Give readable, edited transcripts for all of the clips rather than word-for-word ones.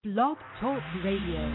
Blog Talk Radio.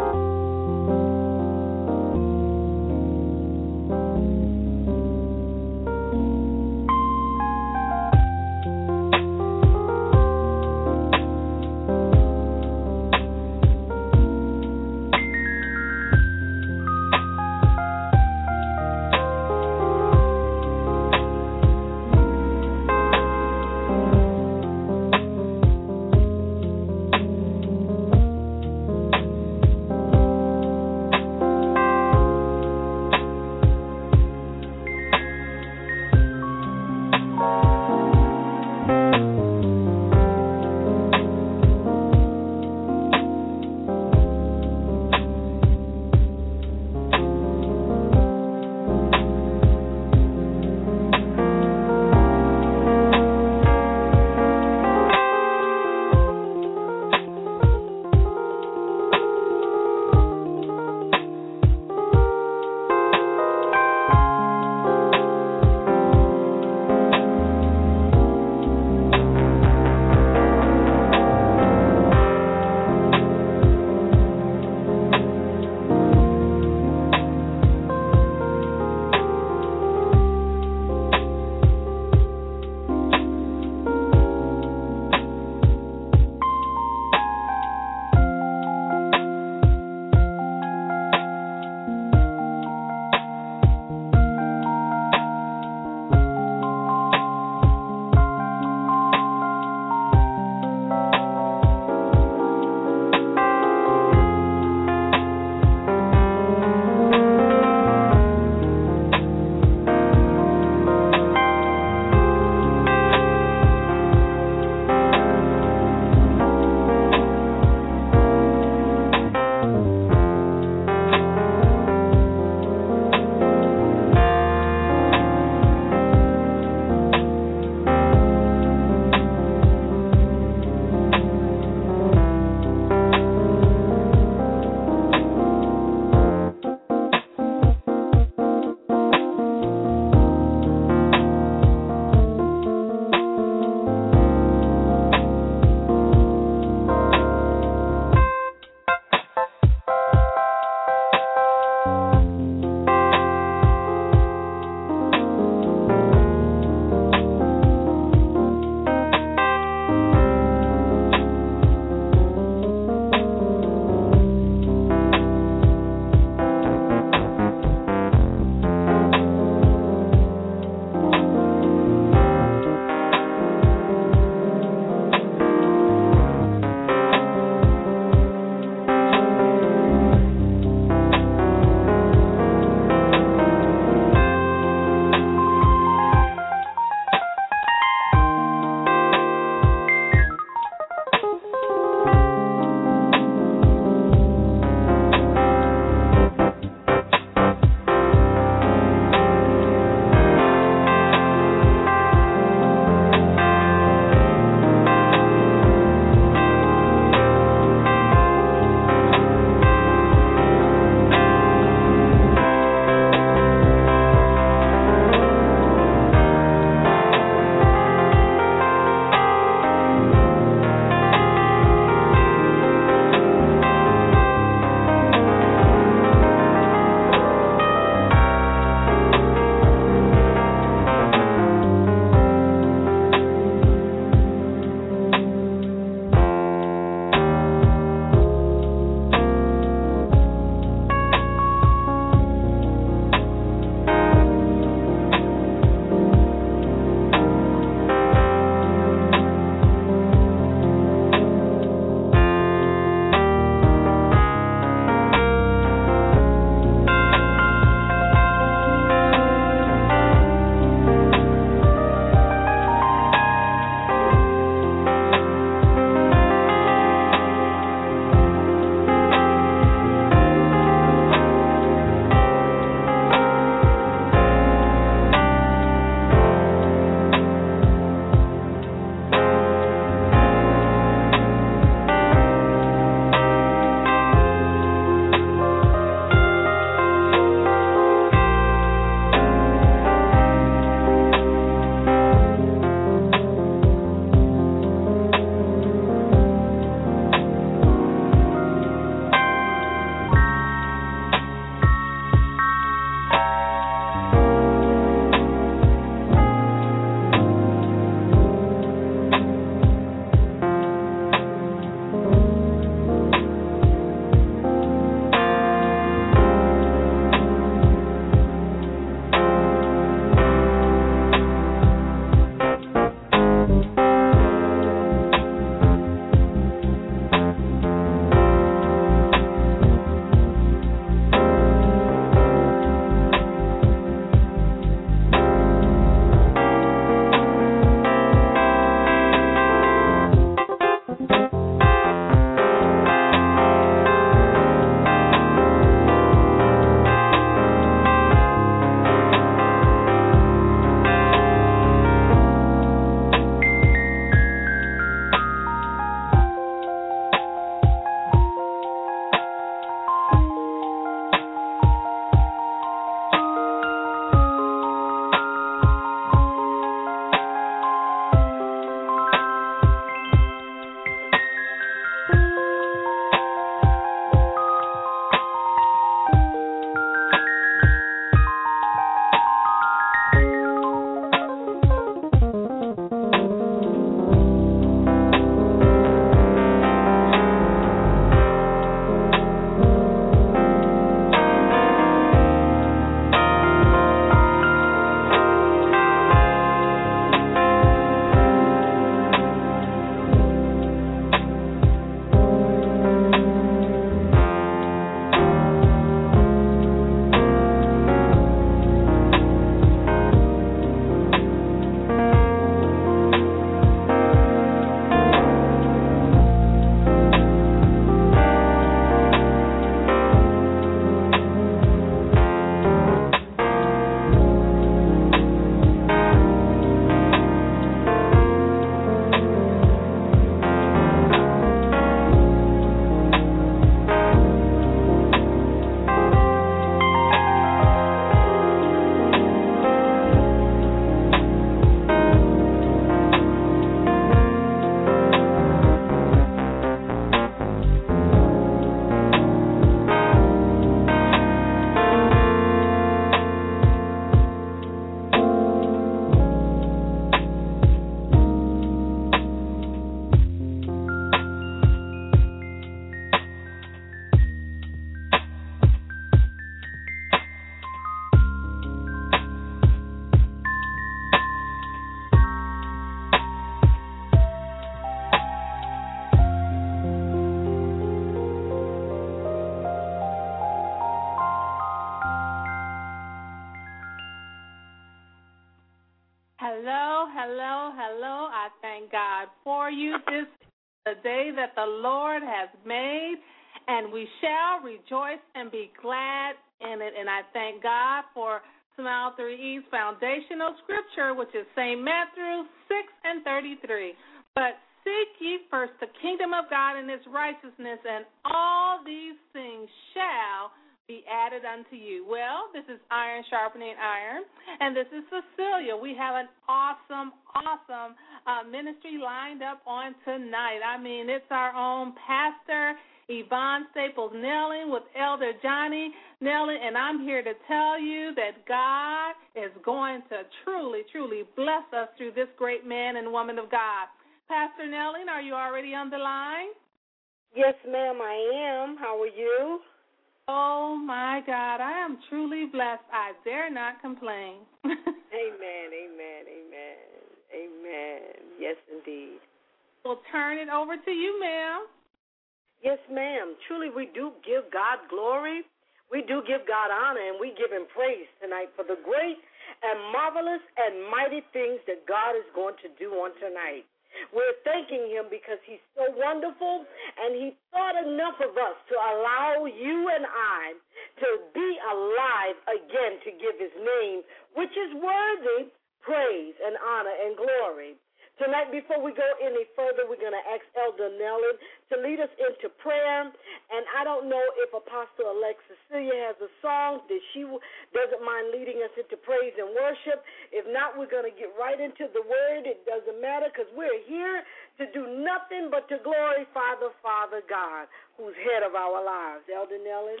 hello, hello. I thank God for you. This is the day that the Lord has made, and we shall rejoice and be glad in it. And I thank God for Smile 3E's foundational scripture, which is St. Matthew 6:33. But seek ye first the kingdom of God and his righteousness, and all these things shall be added unto you. Well, this is Iron Sharpening Iron, and this is Cecilia. We have an awesome ministry lined up on tonight. I mean, it's our own Pastor Yvonne Staples Nelling with Elder Johnny Nelling, and I'm here to tell you that God is going to truly, truly bless us through this great man and woman of God. Pastor Nelling, are you already on the line? Yes, ma'am, I am. How are you? Oh, my God, I am truly blessed. I dare not complain. Amen, amen, amen, amen. Yes, indeed. We'll turn it over to you, ma'am. Yes, ma'am. Truly, we do give God glory. We do give God honor, and we give him praise tonight for the great and marvelous and mighty things that God is going to do on tonight. We're thanking him because he's so wonderful, and he thought enough of us to allow you and I to be alive again to give his name, which is worthy praise and honor and glory. Tonight, before we go any further, we're going to ask Elder Nelling to lead us into prayer. And I don't know if Apostle-elect Cecilia has a song that she doesn't mind leading us into praise and worship. If not, we're going to get right into the word. It doesn't matter because we're here to do nothing but to glorify the Father God, who's head of our lives. Elder Nelling.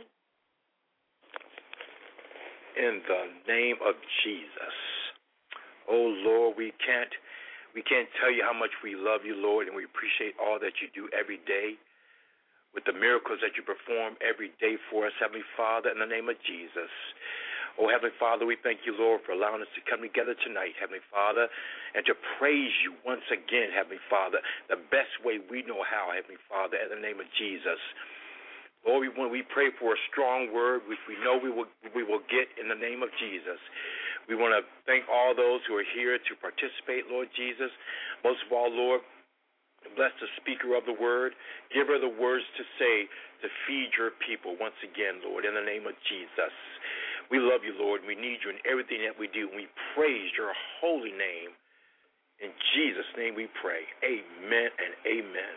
In the name of Jesus. Oh, Lord, we can't tell you how much we love you, Lord, and we appreciate all that you do every day with the miracles that you perform every day for us, Heavenly Father, in the name of Jesus. Oh, Heavenly Father, we thank you, Lord, for allowing us to come together tonight, Heavenly Father, and to praise you once again, Heavenly Father, the best way we know how, Heavenly Father, in the name of Jesus. Lord, when we pray for a strong word, which we know we will get in the name of Jesus. We want to thank all those who are here to participate, Lord Jesus. Most of all, Lord, bless the speaker of the word. Give her the words to say to feed your people once again, Lord, in the name of Jesus. We love you, Lord. We need you in everything that we do. We praise your holy name. In Jesus' name we pray. Amen and amen.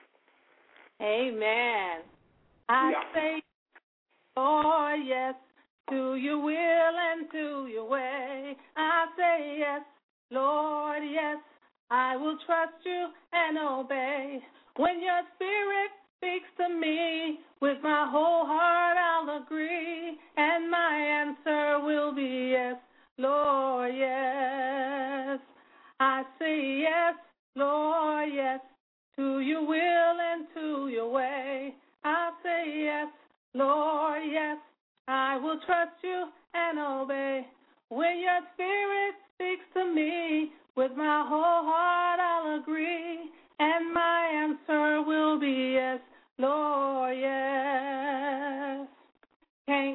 Amen. I say, oh, yes. To your will and to your way, I say yes, Lord, yes, I will trust you and obey. When your spirit speaks to me, with my whole heart I'll agree, and my answer will be yes, Lord, yes. I say yes, Lord, yes, to your will and to your way. I say yes, Lord, yes. I will trust you and obey. When your spirit speaks to me, with my whole heart I'll agree, and my answer will be yes, Lord, yes. Can't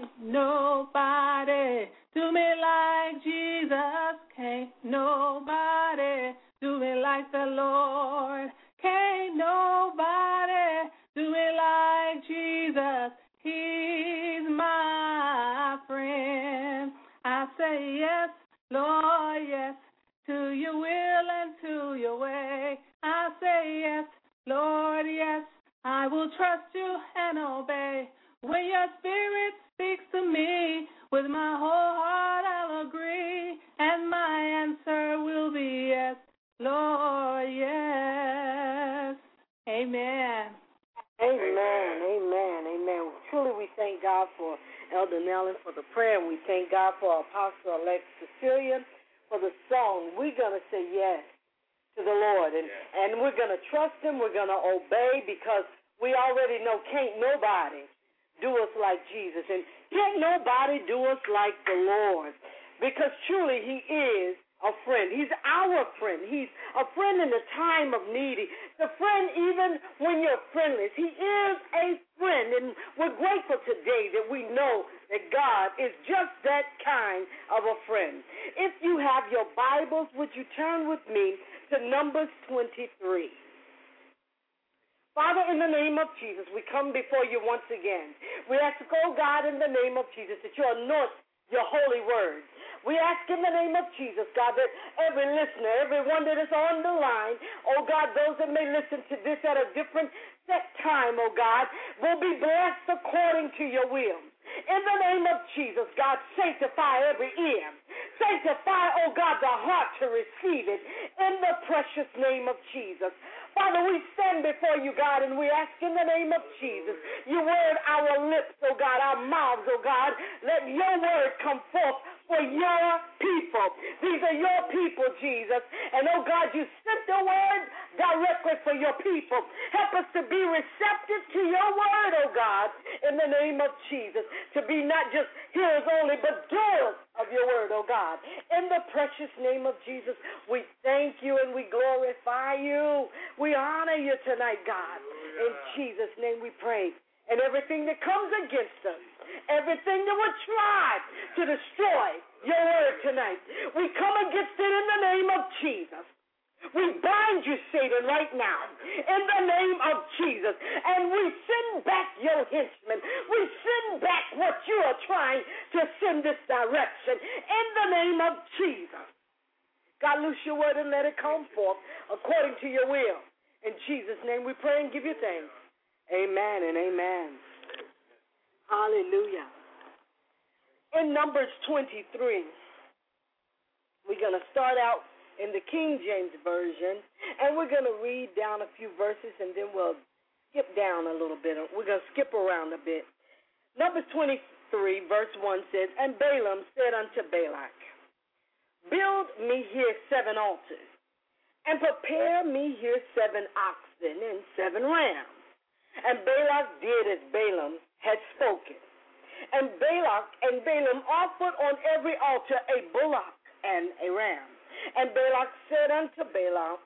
nobody do me like Jesus. Can't nobody do me like the Lord. Can't nobody do me like Jesus. He's my friend. I say yes, Lord, yes, to your will and to your way. I say yes, Lord, yes, I will trust you and obey. When your spirit speaks to me, with my whole heart I'll agree, and my answer will be yes, Lord, yes. Amen. Amen, amen, amen. Truly we thank God for Elder Nelling for the prayer, and we thank God for Apostle-elect Cecilia for the song. We're going to say yes to the Lord, and we're going to trust him, we're going to obey, because we already know can't nobody do us like Jesus, and can't nobody do us like the Lord, because truly he is a friend. He's our friend. He's a friend in the time of need. He's a friend even when you're friendless. He is a friend, and we're grateful today that we know that God is just that kind of a friend. If you have your Bibles, would you turn with me to Numbers 23? Father, in the name of Jesus, we come before you once again. We ask, oh God, in the name of Jesus, that you anoint your holy word. We ask in the name of Jesus, God, that every listener, everyone that is on the line, oh God, those that may listen to this at a different set time, oh God, will be blessed according to your will. In the name of Jesus, God, sanctify every ear. Sanctify, oh God, the heart to receive it in the precious name of Jesus. Father, we stand before you, God, and we ask in the name of Jesus, you word our lips, oh God, our mouths, oh God, let your word come forth for your people. These are your people, Jesus. And, oh God, you sent the word directly for your people. Help us to be receptive to your word, oh God, in the name of Jesus, to be not just hearers only, but doers of your word, oh God. In the precious name of Jesus, we thank you and we glorify you. We honor you tonight, God. In Jesus' name we pray. And everything that comes against us, everything that would try to destroy your word tonight, we come against it in the name of Jesus. We bind you, Satan, right now, in the name of Jesus, and we send back your henchmen. We send back what you are trying to send this direction, in the name of Jesus. God, loose your word and let it come forth according to your will. In Jesus' name we pray and give you thanks. Amen and amen. Hallelujah. In Numbers 23, we're going to start out in the King James Version, and we're going to read down a few verses, and then we'll skip down a little bit. We're going to skip around a bit. Numbers 23, verse 1 says, And Balaam said unto Balak, Build me here 7 altars, and prepare me here 7 oxen and 7 rams. And Balak did as Balaam had spoken. And Balak and Balaam offered on every altar a bullock and a ram. And Balaam said unto Balak,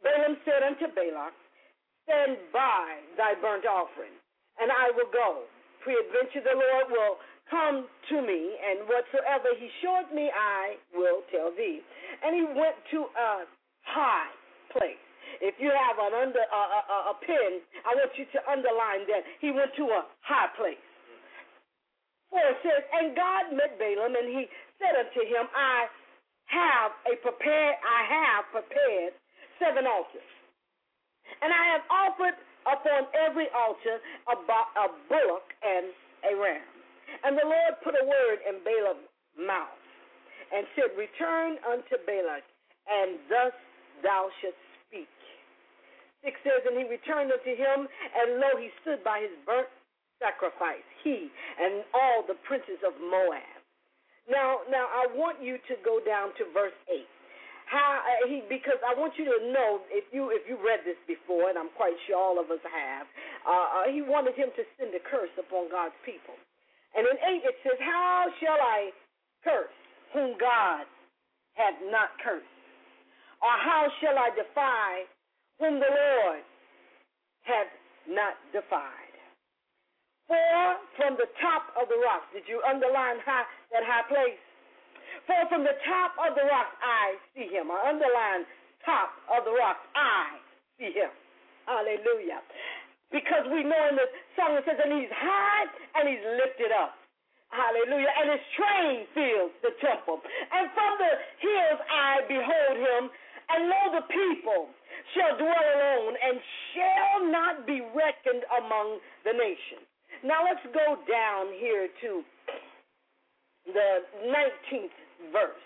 Stand by thy burnt offering, and I will go. Peradventure the Lord will come to me, and whatsoever he showed me I will tell thee. And he went to a high place. If you have a pen, I want you to underline that. He went to a high place. For it says, And God met Balaam, and he said unto him, I have prepared 7 altars, and I have offered upon every altar a bullock and a ram. And the Lord put a word in Balaam's mouth, and said, Return unto Balak, and thus thou shalt speak. 6 says, And he returned unto him, and lo, he stood by his burnt sacrifice, he and all the princes of Moab. Now I want you to go down to verse 8. Because I want you to know, if you read this before, and I'm quite sure all of us have, he wanted him to send a curse upon God's people. And in 8 it says, How shall I curse whom God hath not cursed? Or how shall I defy whom the Lord hath not defied? For from the top of the rocks, did you underline that high place? For from the top of the rocks I see him. I underline top of the rocks I see him. Hallelujah. Because we know in the song it says, And he's high and he's lifted up. Hallelujah. And his train fills the temple. And from the hills I behold him, and lo, the people shall dwell alone, and shall not be reckoned among the nations. Now let's go down here to the 19th verse.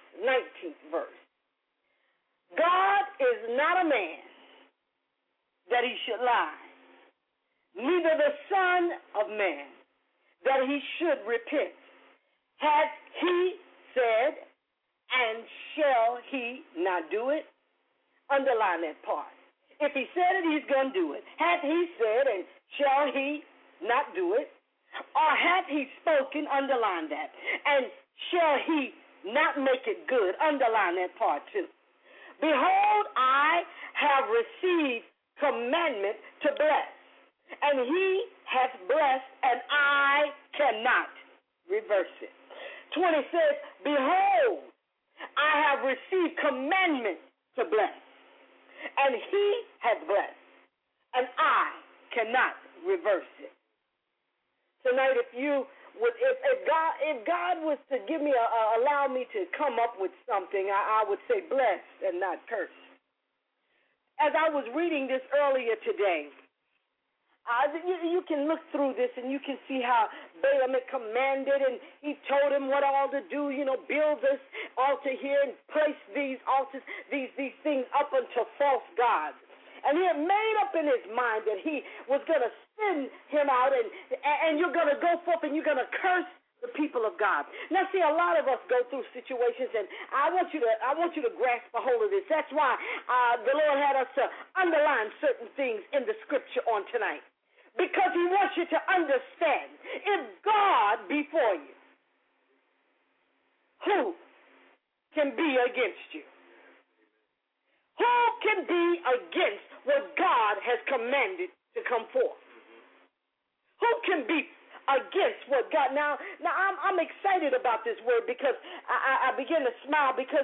God is not a man that he should lie, neither the Son of Man that he should repent. Hath he said, and shall he not do it? Underline that part. If he said it, he's going to do it. Hath he said, and shall he not do it? Or hath he spoken? Underline that. And shall he not make it good? Underline that part too. Behold, I have received commandment to bless, and he hath blessed, and I cannot reverse it. 20 says, behold, I have received commandment to bless, and he has blessed, and I cannot reverse it. Tonight, if God was to give me allow me to come up with something, I would say bless and not curse. As I was reading this earlier today, you can look through this and you can see how Balaam had commanded, and he told him what all to do, build this altar here and place these altars, these things up unto false gods. And he had made up in his mind that he was going to send him out, and you're going to go forth and you're going to curse the people of God. Now, see, a lot of us go through situations, and I want you to grasp a hold of this. That's why the Lord had us to underline certain things in the scripture on tonight, because he wants you to understand, if God be for you, who can be against you? Who can be against what God has commanded to come forth? Who can be against what God? Now I'm excited about this word, because I begin to smile, because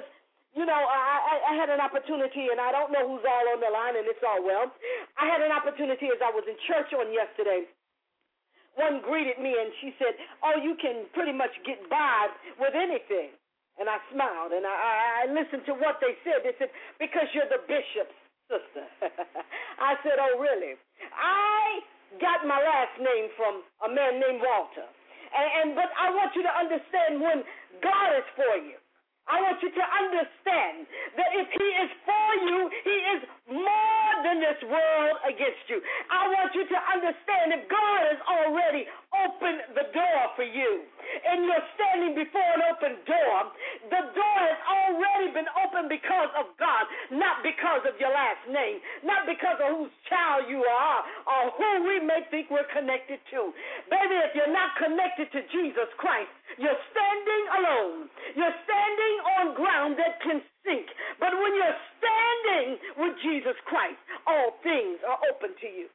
I had an opportunity, and I don't know who's all on the line, and it's all well. I had an opportunity as I was in church on yesterday. One greeted me, and she said, oh, you can pretty much get by with anything. And I smiled, and I listened to what they said. They said, because you're the bishop's sister. I said, oh, really? I got my last name from a man named Walter. But I want you to understand, when God is for you, I want you to understand that if he is for you, he is more than this world against you. I want you to understand, if God has already opened the door for you, and you're standing before an open door, the door has already been opened because of God, not because of your last name, not because of whose child you are or who we may think we're connected to. Baby, if you're not connected to Jesus Christ, you're standing alone. You're standing on ground that can sink. But when you're standing with Jesus Christ, all things are open to you.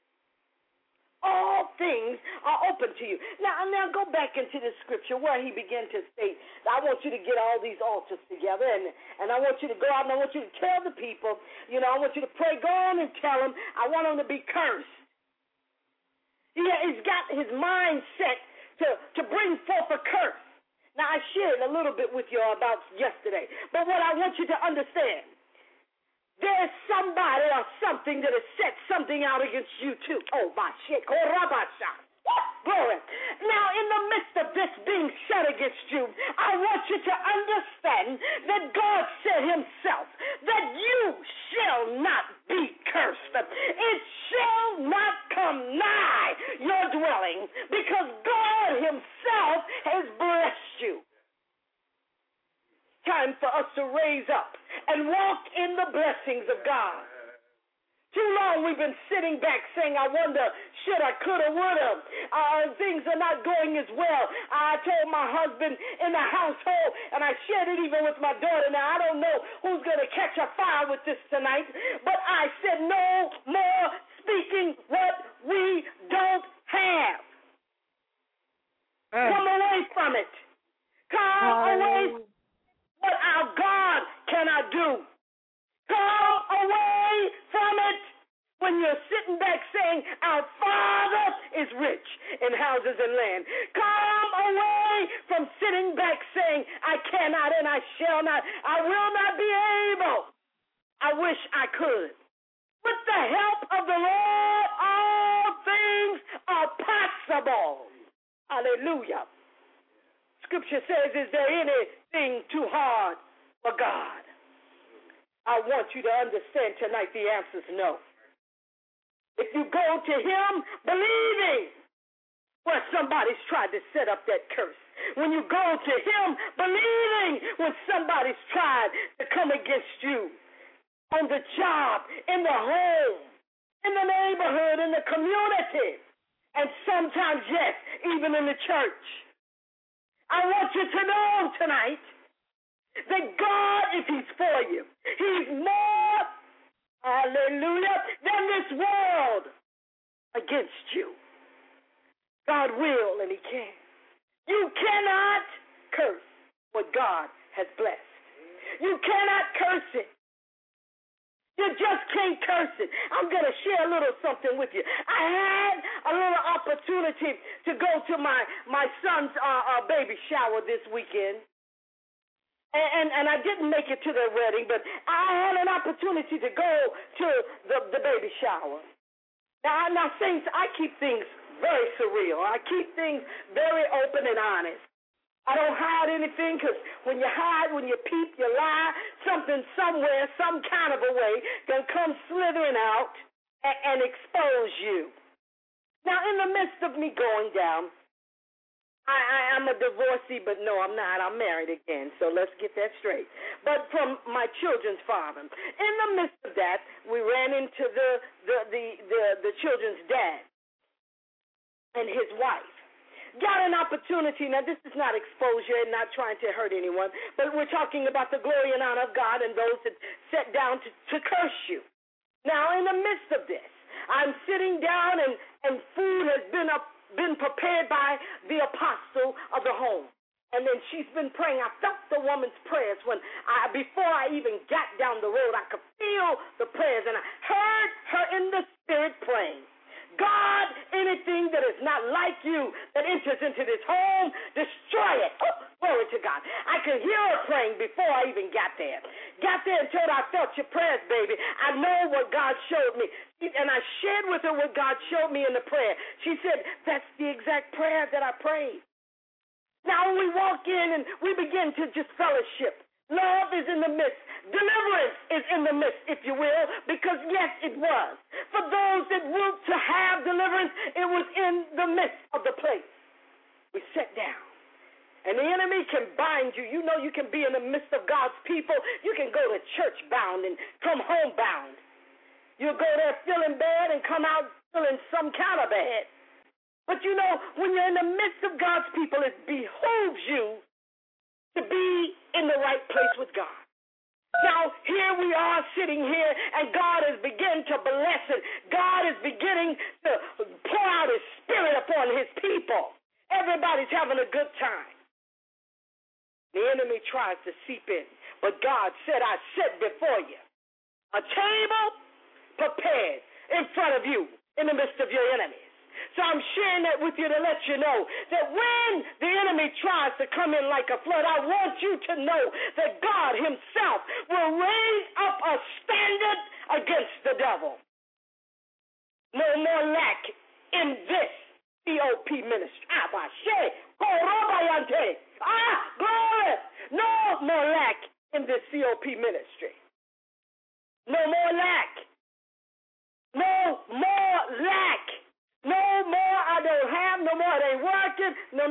All things are open to you. Now go back into the scripture where he began to state, I want you to get all these altars together, and I want you to go out, and I want you to tell the people, I want you to pray, go on and tell them, I want them to be cursed. He's got his mind set to bring forth a curse. Now, I shared a little bit with you about yesterday, but what I want you to understand, there's somebody or something that has set something out against you too. Oh, my shit. Glory. Now, in the midst of this being set against you, I want you to understand that God said himself that you shall not be cursed. It shall not come nigh your dwelling, because God himself has blessed you. Time for us to raise up and walk in the blessings of God. Too long we've been sitting back saying, I wonder, should I, coulda, woulda. Things are not going as well. I told my husband in the household, and I shared it even with my daughter. Now, I don't know who's going to catch a fire with this tonight, but I said no more speaking what we don't have. Come away from it. Come away from what our God cannot do. Come away from it. When you're sitting back saying, our Father is rich in houses and land. Come away from sitting back saying, I cannot and I shall not. I will not be able. I wish I could. With the help of the Lord, all things are possible. Hallelujah. Scripture says, is there anything too hard for God? I want you to understand tonight the answer is no. If you go to him believing where somebody's tried to set up that curse, when you go to him believing when somebody's tried to come against you on the job, in the home, in the neighborhood, in the community, and sometimes, yes, even in the church, I want you to know tonight that God, if he's for you, he's more, hallelujah, than this world against you. God will and he can. You cannot curse what God has blessed. You cannot curse it. You just can't curse it. I'm going to share a little something with you. I had a little opportunity to go to my son's baby shower this weekend. And I didn't make it to their wedding, but I had an opportunity to go to the baby shower. Now, saints, I keep things very surreal. I keep things very open and honest. I don't hide anything, because when you hide, when you peep, you lie, something somewhere, some kind of a way can come slithering out and expose you. Now, in the midst of me going down, I'm a divorcee, but no, I'm not. I'm married again, so let's get that straight. But from my children's father. In the midst of that, we ran into the children's dad and his wife. Got an opportunity. Now, this is not exposure and not trying to hurt anyone, but we're talking about the glory and honor of God and those that sat down to curse you. Now, in the midst of this, I'm sitting down and food has been prepared by the apostle of the home. And then she's been praying. I felt the woman's prayers before I even got down the road. I could feel the prayers, and I heard her in the spirit praying. God, anything that is not like you that enters into this home, destroy it. Oh, glory to God. I could hear her praying before I even got there. Got there and told her, I felt your prayers, baby. I know what God showed me. And I shared with her what God showed me in the prayer. She said, that's the exact prayer that I prayed. Now when we walk in and we begin to just fellowship, love is in the midst. Deliverance is in the midst, if you will, because, yes, it was. For those that want to have deliverance, it was in the midst of the place. We sat down. And the enemy can bind you. You know you can be in the midst of God's people. You can go to church bound and come home bound. You'll go there feeling bad and come out feeling some kind of bad. But, you know, when you're in the midst of God's people, it behooves you to be in the right place with God. Now, here we are sitting here, and God is beginning to bless it. God is beginning to pour out his spirit upon his people. Everybody's having a good time. The enemy tries to seep in, but God said, I set before you a table prepared in front of you in the midst of your enemies. So I'm sharing that with you to let you know that when the enemy tries to come in like a flood, I want you to know that God himself will raise up a standard against the devil. No more lack in this COP ministry. Glory! No more lack in this COP ministry. No more lack. No more lack. No more, I don't have, no more, it ain't working. No,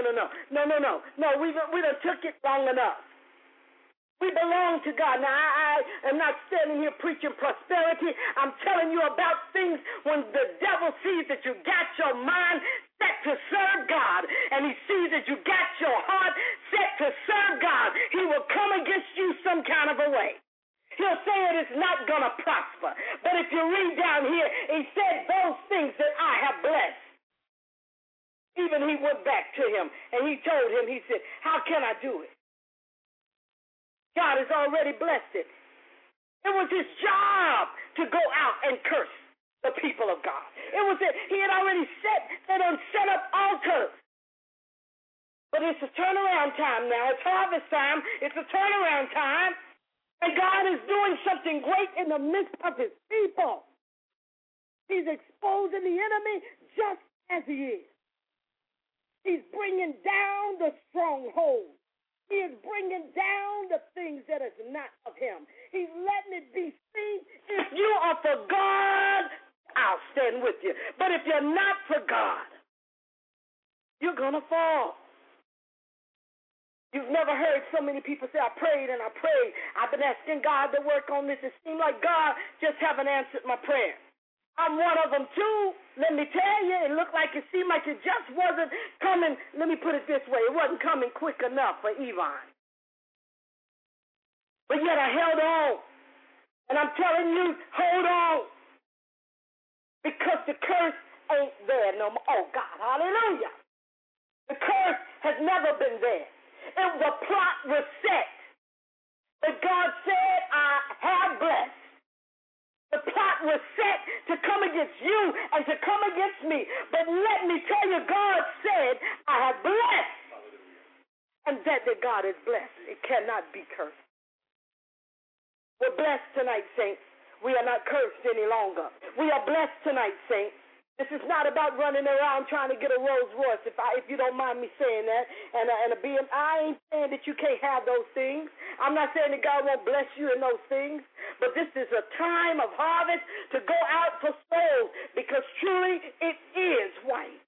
we done took it long enough. We belong to God. Now, I am not standing here preaching prosperity. I'm telling you about things when the devil sees that you got your mind set to serve God, and he sees that you got your heart set to serve God, he will come against you some kind of a way. He'll say it is not going to prosper. But if you read down here, he said those things that I have blessed. Even he went back to him and he told him, he said, how can I do it? God has already blessed it. It was his job to go out and curse the people of God. He had already set up altars. But it's a turnaround time now. It's harvest time. It's a turnaround time. And God is doing something great in the midst of his people. He's exposing the enemy just as he is. He's bringing down the strongholds. He is bringing down the things that is not of him. He's letting it be seen. If you are for God, I'll stand with you. But if you're not for God, you're going to fall. You've never heard so many people say, I prayed and I prayed. I've been asking God to work on this. It seemed like God just haven't answered my prayer. I'm one of them too. Let me tell you, it seemed like it just wasn't coming. Let me put it this way. It wasn't coming quick enough for Yvonne. But yet I held on. And I'm telling you, hold on. Because the curse ain't there no more. Oh, God, hallelujah. The curse has never been there. The plot was set. But God said, I have blessed. The plot was set to come against you and to come against me. But let me tell you, God said, I have blessed. And that God is blessed. It cannot be cursed. We're blessed tonight, saints. We are not cursed any longer. We are blessed tonight, saints. This is not about running around trying to get a Rolls Royce, if you don't mind me saying that, and a BM. I ain't saying that you can't have those things. I'm not saying that God won't bless you in those things, but this is a time of harvest to go out for souls, because truly it is white.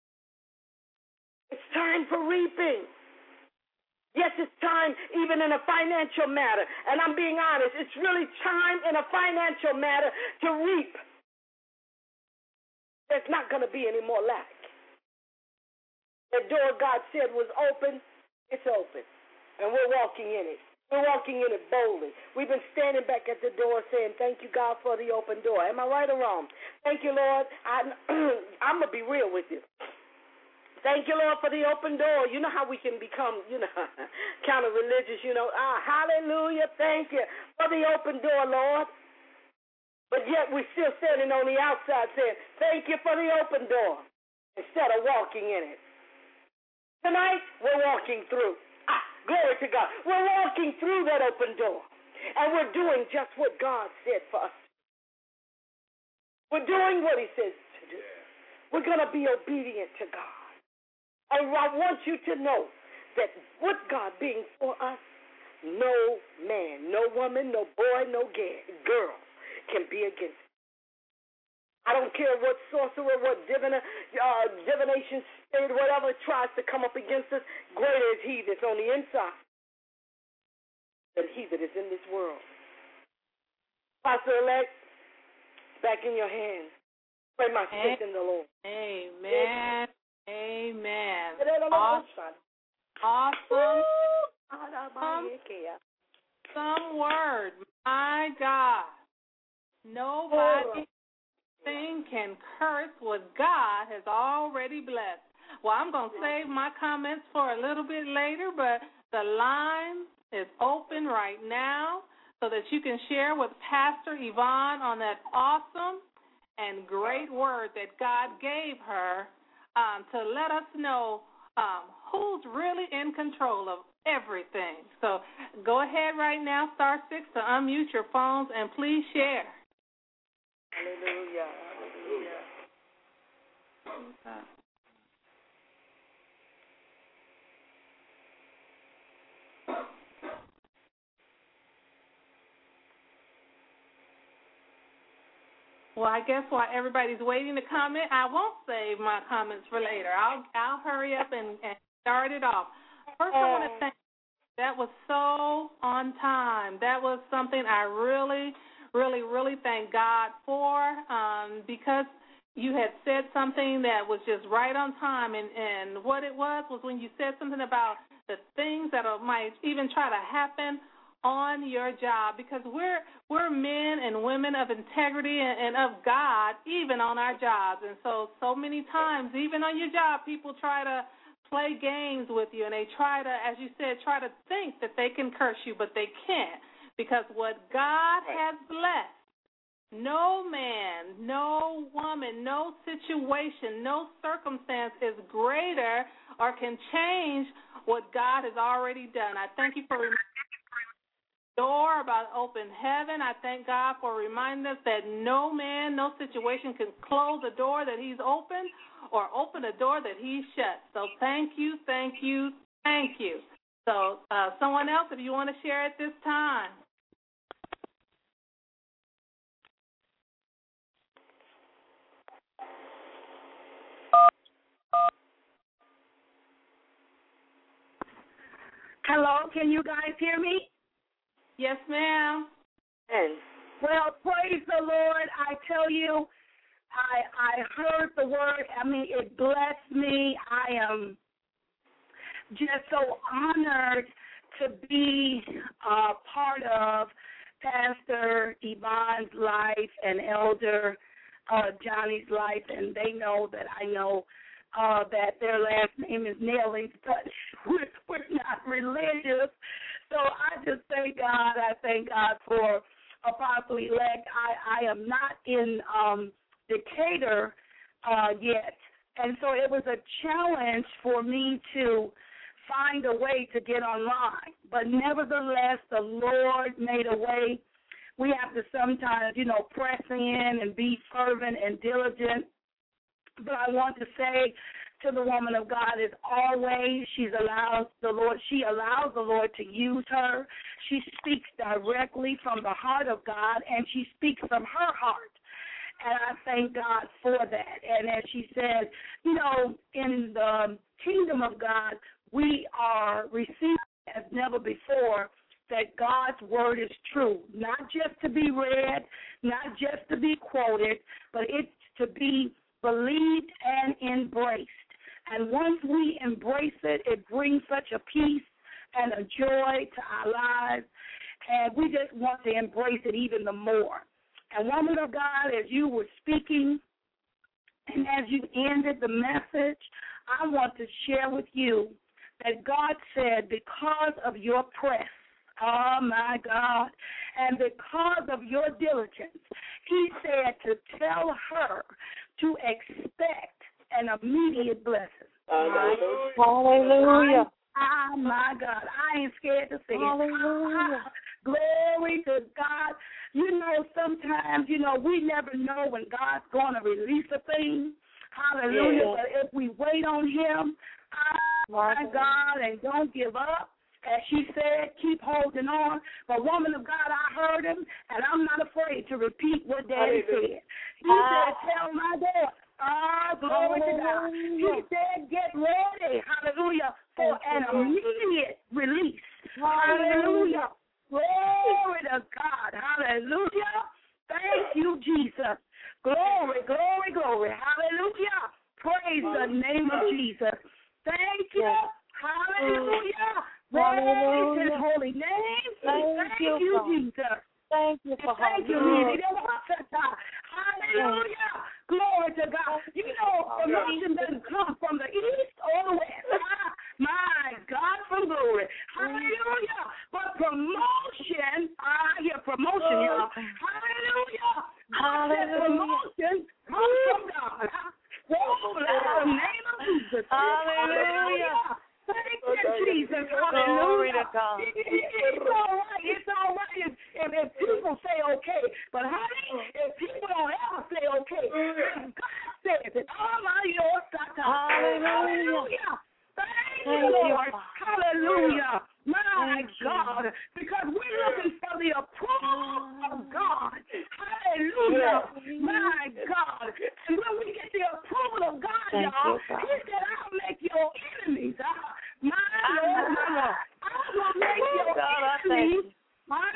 It's time for reaping. Yes, it's time even in a financial matter, and I'm being honest, it's really time in a financial matter to reap. There's not going to be any more lack. The door God said was open, it's open. And we're walking in it. We're walking in it boldly. We've been standing back at the door saying, thank you, God, for the open door. Am I right or wrong? Thank you, Lord. I'm going to be real with you. Thank you, Lord, for the open door. You know how we can become, kind of religious, hallelujah, thank you for the open door, Lord. But yet we're still standing on the outside saying, thank you for the open door, instead of walking in it. Tonight, we're walking through. Glory to God. We're walking through that open door, and we're doing just what God said for us. We're doing what he says to do. We're going to be obedient to God. And I want you to know that with God being for us, no man, no woman, no boy, no girl can be against it. I don't care what sorcerer, what divination spirit, whatever tries to come up against us, greater is he that's on the inside than he that is in this world. Pastor-elect, back in your hands. Pray my strength in the Lord. Amen. Amen. Awesome word. My God. Nobody can curse what God has already blessed. Well, I'm going to save my comments for a little bit later, but the line is open right now so that you can share with Pastor Yvonne on that awesome and great word that God gave her to let us know who's really in control of everything. So go ahead right now, *6 to unmute your phones, and please share. Hallelujah. Hallelujah. Well, I guess while everybody's waiting to comment, I won't save my comments for later. I'll hurry up and start it off. First, I want to thank you. That was so on time. That was something I really, really, really thank God for, because you had said something that was just right on time, and what it was when you said something about the things that might even try to happen on your job, because we're men and women of integrity and of God, even on our jobs. And so many times, even on your job, people try to play games with you, and they try to, as you said, try to think that they can curse you, but they can't, because what God has blessed, no man, no woman, no situation, no circumstance is greater or can change what God has already done. I thank you for reminding door about open heaven. I thank God for reminding us that no man, no situation can close a door that he's opened or open a door that he's shut. So thank you, thank you, thank you. So someone else, if you want to share at this time. Hello, can you guys hear me? Yes, ma'am. Well, praise the Lord. I tell you, I heard the word. I mean, it blessed me. I am just so honored to be part of Pastor Yvonne's life and Elder Johnny's life, and they know that I know that their last name is Nelly, but we're not religious. So I just thank God. I thank God for Apostle-elect. I am not in Decatur yet, and so it was a challenge for me to find a way to get online. But nevertheless, the Lord made a way. We have to sometimes, press in and be fervent and diligent. But I want to say to the woman of God, as always, she allows the Lord to use her. She speaks directly from the heart of God, and she speaks from her heart. And I thank God for that. And as she said, in the kingdom of God, we are receiving as never before that God's word is true, not just to be read, not just to be quoted, but it's to be believed and embraced. And once we embrace it, it brings such a peace and a joy to our lives, and we just want to embrace it even the more. And woman of God, as you were speaking and as you ended the message, I want to share with you that God said, because of your press, oh my God, and because of your diligence, he said to tell her to expect an immediate blessing. Hallelujah. Oh my God, I ain't scared to say it. Hallelujah. Glory to God. Sometimes, we never know when God's going to release a thing. Hallelujah. Yeah. But if we wait on him, oh my God, and don't give up, as she said, keep holding on. But woman of God, I heard him, and I'm not afraid to repeat what Daddy said. He said, tell my daughter. Glory to God. He said, get ready, hallelujah, for an immediate release. Hallelujah. Glory to God. Hallelujah. Thank you, Jesus. Glory, glory, glory. Hallelujah. Praise the name of Jesus. Thank you. Hallelujah. Praise his holy name. Thank you, Jesus. Thank you for Hallelujah. Glory to God. Promotion doesn't come from the east or the west. My God, from glory. Hallelujah. But promotion, I hear promotion, y'all. Hallelujah. Promotion comes from God. Oh, bless the name of Jesus. Hallelujah. Thank you, Jesus. Hallelujah. Glory to God. It's all right. It's all right if people say okay. But, honey, if people don't ever say okay, if God says it. Hallelujah. Thank you, Lord. Hallelujah. My God. Because we're looking for the approval of God. Hallelujah. My God. And when we get the approval of God, y'all, he said, I'll make your enemies. My Lord. I'm going to make your enemies. I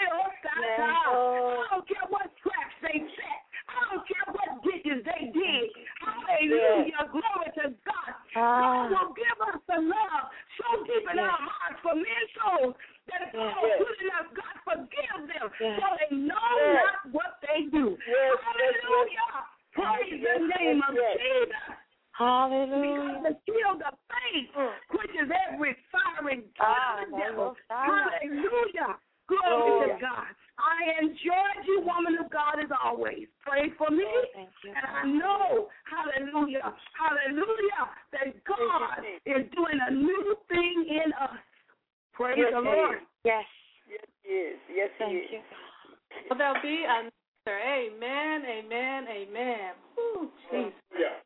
don't care what traps they set. I don't care what ditches they dig. Hallelujah. Glory to God. God will give us the love so deep in our hearts for men's souls that it's all good enough. God forgive them so they know not what they do. Hallelujah. Praise the name of Jesus. Hallelujah. Because the shield of faith, which is every fiery dart of the devil. Hallelujah. Glory to God. I enjoyed you, woman of God, as always. Pray for me. Thank you. And I know, hallelujah, that God is doing a new thing in us. Praise the Lord. Yes. Yes, he is. Yes, he is. Thank you. Well, there'll be another. Amen, amen, amen. Ooh, Jesus. Yeah.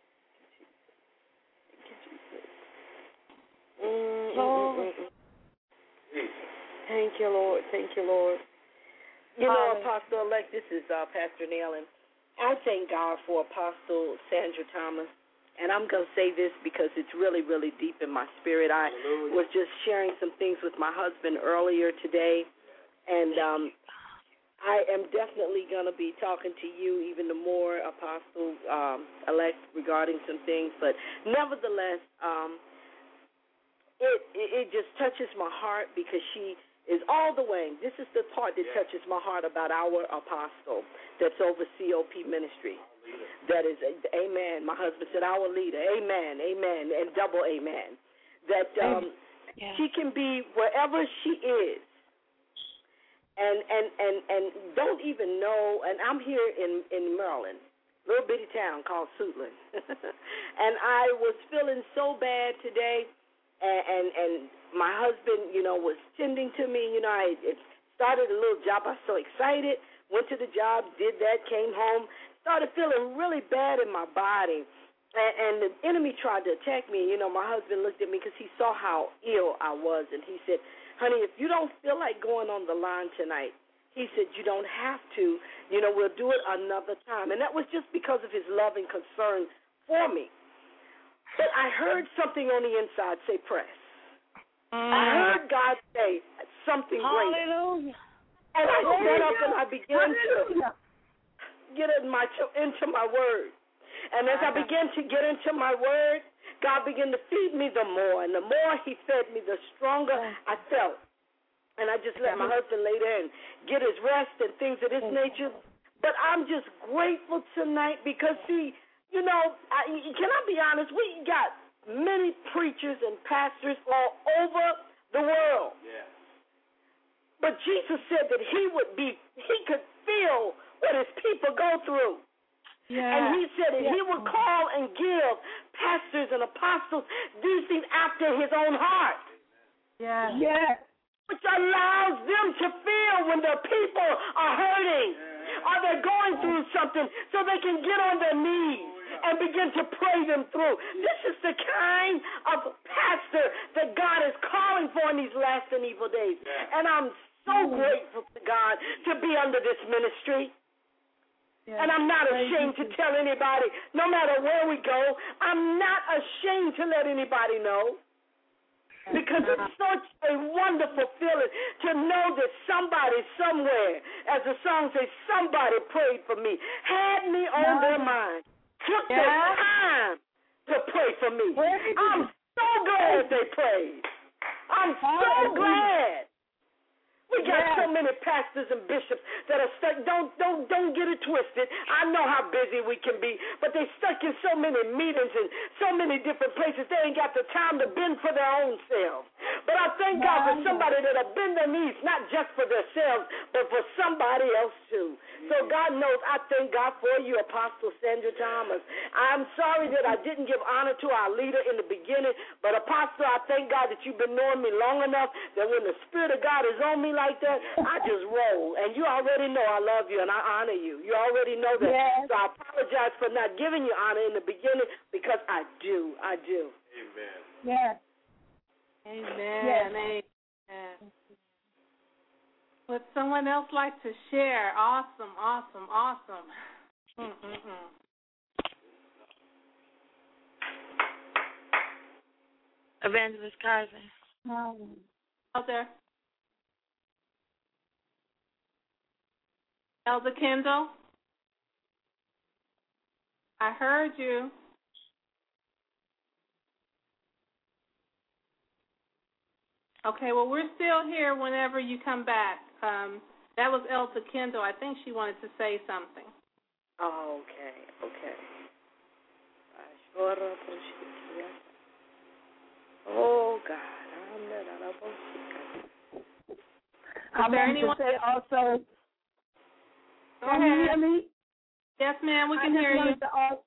Thank you, Lord. Thank you, Lord. Apostle-elect, this is Pastor Neil, and I thank God for Apostle Sandra Thomas. And I'm going to say this because it's really, really deep in my spirit. I was just sharing some things with my husband earlier today, and I am definitely going to be talking to you even more, Apostle-elect, regarding some things. But nevertheless, it just touches my heart because she is all the way. This is the part that touches my heart about our apostle that's over COP ministry. that is, amen. My husband said, our leader, amen, amen, and double amen. That she can be wherever she is. And don't even know, and I'm here in Maryland, little bitty town called Suitland. And I was feeling so bad today, and my husband, was tending to me. I started a little job. I was so excited, went to the job, did that, came home, started feeling really bad in my body. And the enemy tried to attack me. My husband looked at me because he saw how ill I was, and he said, honey, if you don't feel like going on the line tonight, he said, you don't have to. We'll do it another time. And that was just because of his love and concern for me. But I heard something on the inside say press. I heard God say something great. Hallelujah. And I got up and I began to get into my word. And as I began to get into my word, God began to feed me the more. And the more he fed me, the stronger I felt. And I just let my husband lay there and get his rest and things of this nature. But I'm just grateful tonight because, see, can I be honest? We got many preachers and pastors all over the world. Yeah. But Jesus said that he could feel what his people go through. Yeah. And he said that he would call and give pastors and apostles these things after his own heart. Yeah. Yeah. Which allows them to feel when their people are hurting or they're going through something so they can get on their knees and begin to pray them through. This is the kind of pastor that God is calling for in these last and evil days. And I'm so grateful to God to be under this ministry. And I'm not ashamed to tell anybody, no matter where we go, I'm not ashamed to let anybody know. Because it's such a wonderful feeling to know that somebody somewhere, as the song says, somebody prayed for me, had me on their mind, took the time to pray for me. I'm so glad they prayed. I'm so glad. We got so many pastors and bishops that are stuck. Don't get it twisted. I know how busy we can be, but they're stuck in so many meetings and so many different places. They ain't got the time to bend for their own selves. But I thank God for somebody that'll bend their knees, not just for themselves, but for somebody else too. So God knows I thank God for you, Apostle Sandra Thomas. I'm sorry that I didn't give honor to our leader in the beginning, but Apostle, I thank God that you've been knowing me long enough that when the Spirit of God is on me like that, I just roll. And you already know I love you and I honor you. You already know that. Yes. So I apologize for not giving you honor in the beginning because I do. Amen. Yes. Amen. Yes. Amen. Would someone else like to share? Awesome. Evangelist Kaiser. Out there. Elder Kendall, I heard you. Okay, well, we're still here whenever you come back. That was Elder Kendall. I think she wanted to say something. Oh, okay. Oh, God. I want to say also, can you hear me? Yes, ma'am, we can hear you.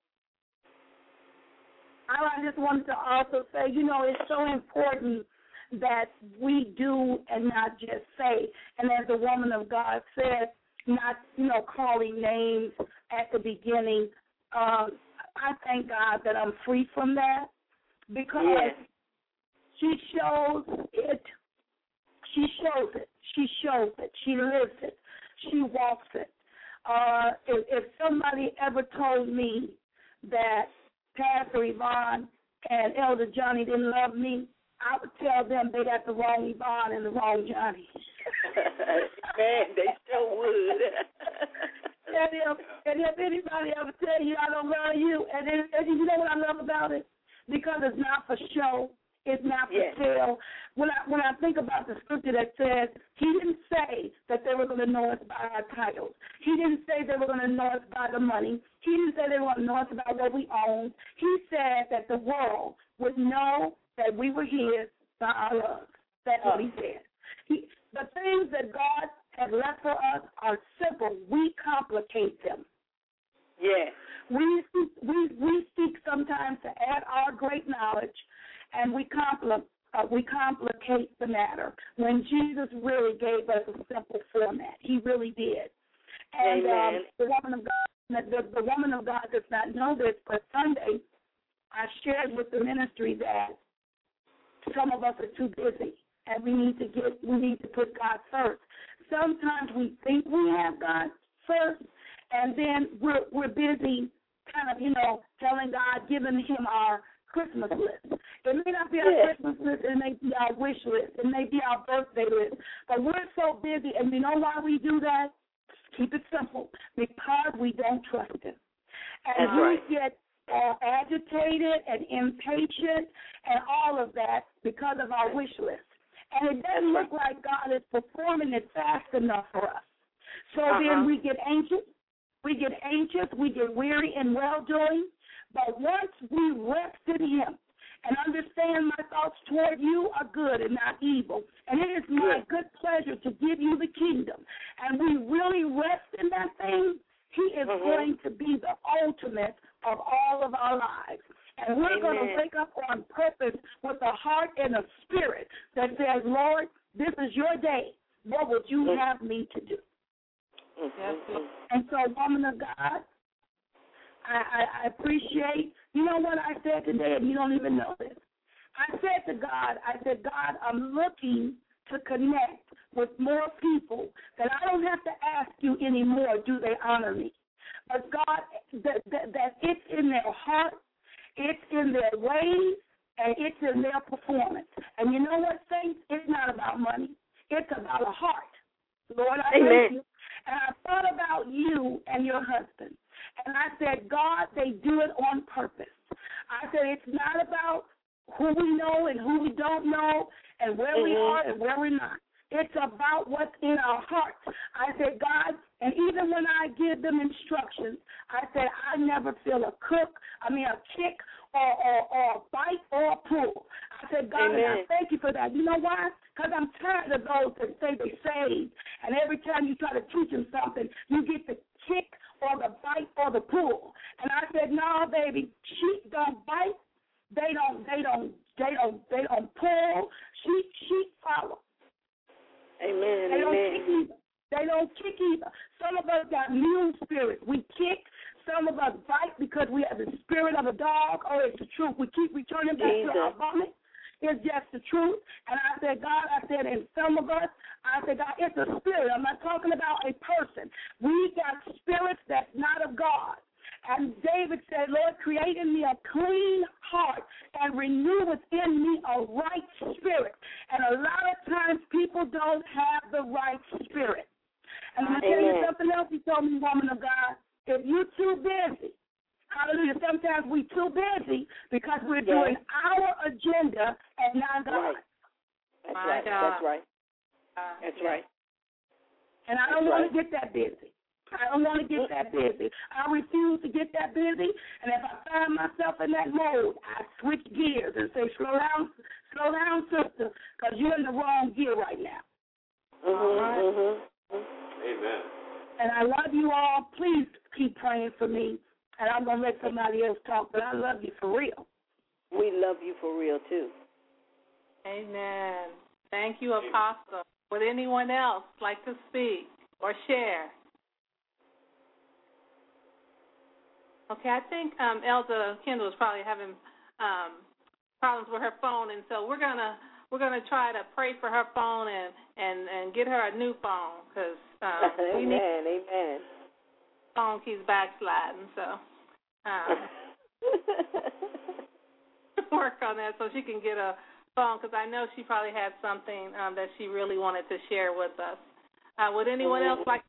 I just wanted to also say, it's so important that we do and not just say. And as the woman of God said, not, calling names at the beginning. I thank God that I'm free from that because she shows it. She shows it. She lives it. She walks it. If somebody ever told me that Pastor Yvonne and Elder Johnny didn't love me, I would tell them they got the wrong Yvonne and the wrong Johnny. Man, they sure would. and if anybody ever tell you I don't love you, and you know what I love about it? Because it's not for show. It's not for sale. When I think about the scripture that says, he didn't say that they were going to know us by our titles. He didn't say they were going to know us by the money. He He didn't say they want to know us about what we own. He said that the world would know that we were his by our love. That's what he said. The things that God has left for us are simple. We complicate them. Yes. We seek sometimes to add our great knowledge, and we complicate the matter when Jesus really gave us a simple format. He really did. And the woman of God, the woman of God does not know this, but Sunday I shared with the ministry that some of us are too busy, and we need to put God first. Sometimes we think we have God first, and then we're busy kind of, telling God, giving him our Christmas list. It may not be our Christmas list, it may be our wish list, it may be our birthday list, but we're so busy, and you know why we do that? Keep it simple, because we don't trust him. And we get agitated and impatient and all of that because of our wish list. And it doesn't look like God is performing it fast enough for us. So then we get anxious, we get weary in well-doing. But once we rest in him and understand my thoughts toward you are good and not evil, and it is my good pleasure to give you the kingdom, and we really rest in that thing, he is going to be the ultimate of all of our lives. And we're going to wake up on purpose with a heart and a spirit that says, Lord, this is your day. What would you have me to do? And so, woman of God, I appreciate, you know what I said today, and you don't even know this. I said to God, God, I'm looking to connect with more people that I don't have to ask you anymore, do they honor me? But God, that it's in their heart, it's in their ways, and it's in their performance. And you know what, saints? It's not about money. It's about a heart. Lord, I thank you. And I thought about you and your husband. And I said, God, they do it on purpose. I said, it's not about who we know and who we don't know and where we are and where we're not. It's about what's in our hearts. I said, God, and even when I give them instructions, I said, I never feel a kick or a bite or a pull. I said, God, and I thank you for that. You know why? Because I'm tired of those that say they saved, and every time you try to teach them something, you get the kick or the bite or the pull. And I said, no, baby, sheep don't bite. They don't pull. Sheep follow. Amen. They don't kick either. Some of us got mule spirits. We kick. Some of us bite because we have the spirit of a dog. Oh, it's the truth. We keep returning back to our vomit. It's just the truth. And I said, God, and some of us, I said, God, it's a spirit. I'm not talking about a person. We got spirits that's not of God. And David said, Lord, create in me a clean heart and renew within me a right spirit. And a lot of times people don't have the right spirit. And I'm going to tell you something else he told me, woman of God. If you're too busy, hallelujah, sometimes we're too busy because we're doing our agenda and not God. Right. That's right. And I don't want to get that busy. I don't want to get that busy. I refuse to get that busy. And if I find myself in that mode, I switch gears and say, slow down, sister, because you're in the wrong gear right now. Amen. And I love you all. Please keep praying for me. And I'm going to let somebody else talk, but I love you for real. We love you for real, too. Amen. Thank you, Apostle. Would anyone else like to speak or share? Okay, I think Elder Kendall is probably having problems with her phone, and so we're gonna try to pray for her phone and get her a new phone because we need. Amen. Phone keeps backsliding, so work on that so she can get a phone because I know she probably had something that she really wanted to share with us. Would anyone else like?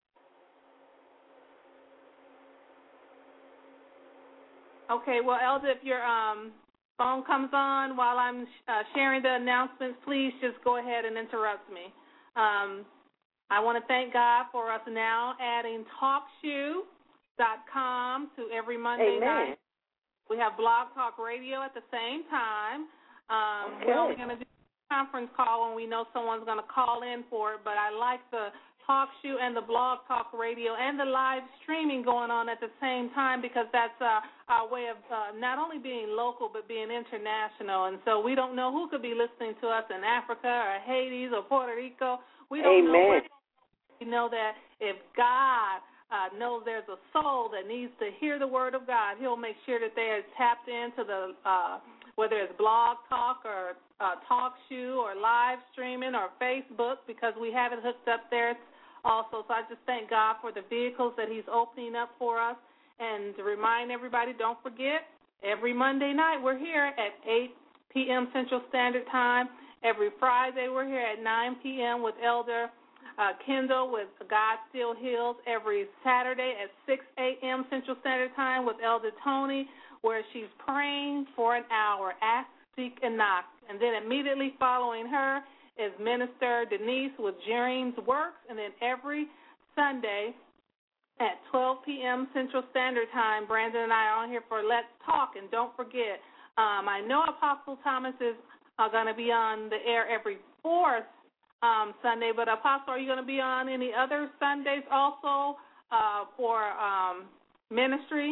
Okay, well, Elder, if your phone comes on while I'm sharing the announcements, please just go ahead and interrupt me. I want to thank God for us now adding TalkShoe to every Monday Amen. night. We have Blog Talk Radio at the same time. Okay. We're only going to do a conference call when we know someone's going to call in for it, but I like the Talk Show and the Blog Talk Radio and the live streaming going on at the same time, because that's our way of not only being local but being international. And so we don't know who could be listening to us in Africa or Haiti or Puerto Rico. We don't know where. We know that if God knows there's a soul that needs to hear the word of God, he'll make sure that they are tapped into the whether it's Blog Talk or Talk Show or live streaming or Facebook, because we have it hooked up there also. So I just thank God for the vehicles that he's opening up for us. And to remind everybody, don't forget, every Monday night we're here at 8 p.m. Central Standard Time. Every Friday we're here at 9 p.m. with Elder Kendall with God Still Heals. Every Saturday at 6 a.m. Central Standard Time with Elder Tony, where she's praying for an hour. Ask, seek, and knock. And then immediately following her is Minister Denise with Dreams Works. And then every Sunday at 12 p.m. Central Standard Time, Brandon and I are on here for Let's Talk. And don't forget, I know Apostle Thomas is going to be on the air every fourth Sunday, but Apostle, are you going to be on any other Sundays also for ministry?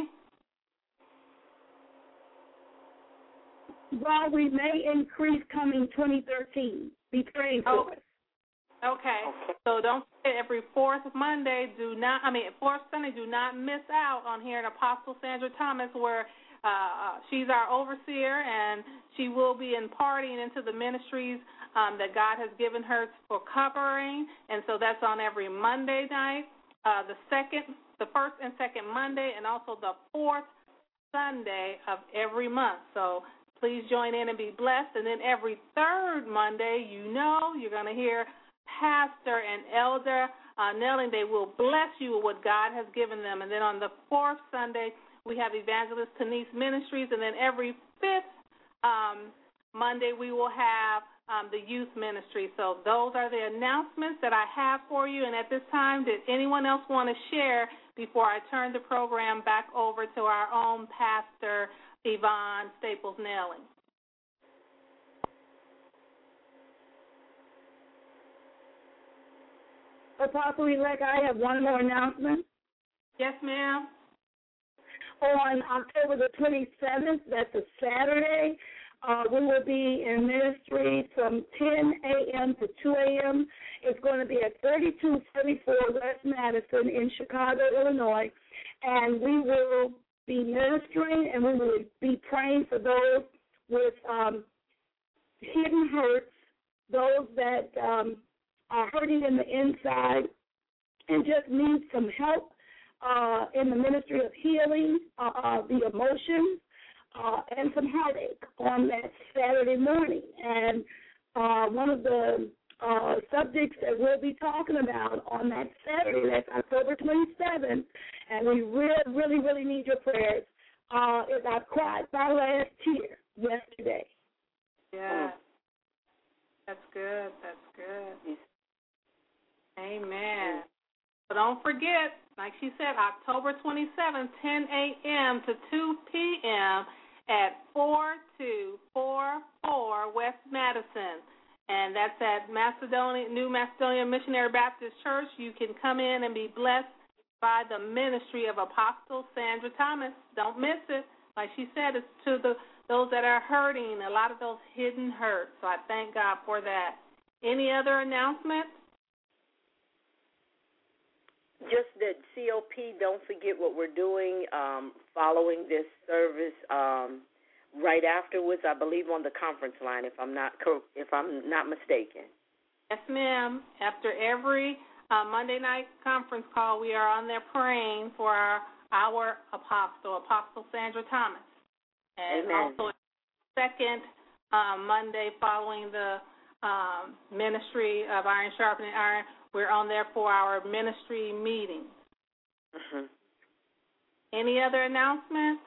Well, we may increase coming 2013. Be praying for us. Okay. So don't forget, every fourth Sunday, do not miss out on hearing Apostle Sandra Thomas, where she's our overseer, and she will be imparting into the ministries that God has given her for covering. And so that's on every Monday night, the first and second Monday, and also the fourth Sunday of every month. So please join in and be blessed. And then every third Monday, you're going to hear Pastor and Elder Nelling. They will bless you with what God has given them. And then on the fourth Sunday, we have Evangelist Denise Ministries. And then every fifth Monday, we will have the youth ministry. So those are the announcements that I have for you. And at this time, did anyone else want to share before I turn the program back over to our own Pastor Yvonne Staples Nelling? Apostle-elect, I have one more announcement. Yes, ma'am. On October the 27th, that's a Saturday, we will be in ministry from 10 a.m. to 2 a.m. It's going to be at 3234 West Madison in Chicago, Illinois, and we will be ministering, and we will be praying for those with hidden hurts, those that are hurting in the inside and just need some help in the ministry of healing, the emotions, and some heartache on that Saturday morning. And one of the subjects that we'll be talking about on that Saturday, that's October 27th, and we really, really, really need your prayers, is I cried my last tear yesterday. Yeah. That's good. That's good. Amen. So don't forget, like she said, October 27th, 10 a.m. to 2 p.m. at 4244 West Madison. And that's at New Macedonia Missionary Baptist Church. You can come in and be blessed by the ministry of Apostle Sandra Thomas. Don't miss it. Like she said, it's to those that are hurting, a lot of those hidden hurts. So I thank God for that. Any other announcements? Just that COP, don't forget what we're doing following this service right afterwards, I believe on the conference line, if I'm not mistaken. Yes, ma'am. After every Monday night conference call, we are on there praying for our Apostle Sandra Thomas. And Amen. also second Monday following the ministry of Iron Sharpening Iron, we're on there for our ministry meetings. Mm-hmm. Any other announcements?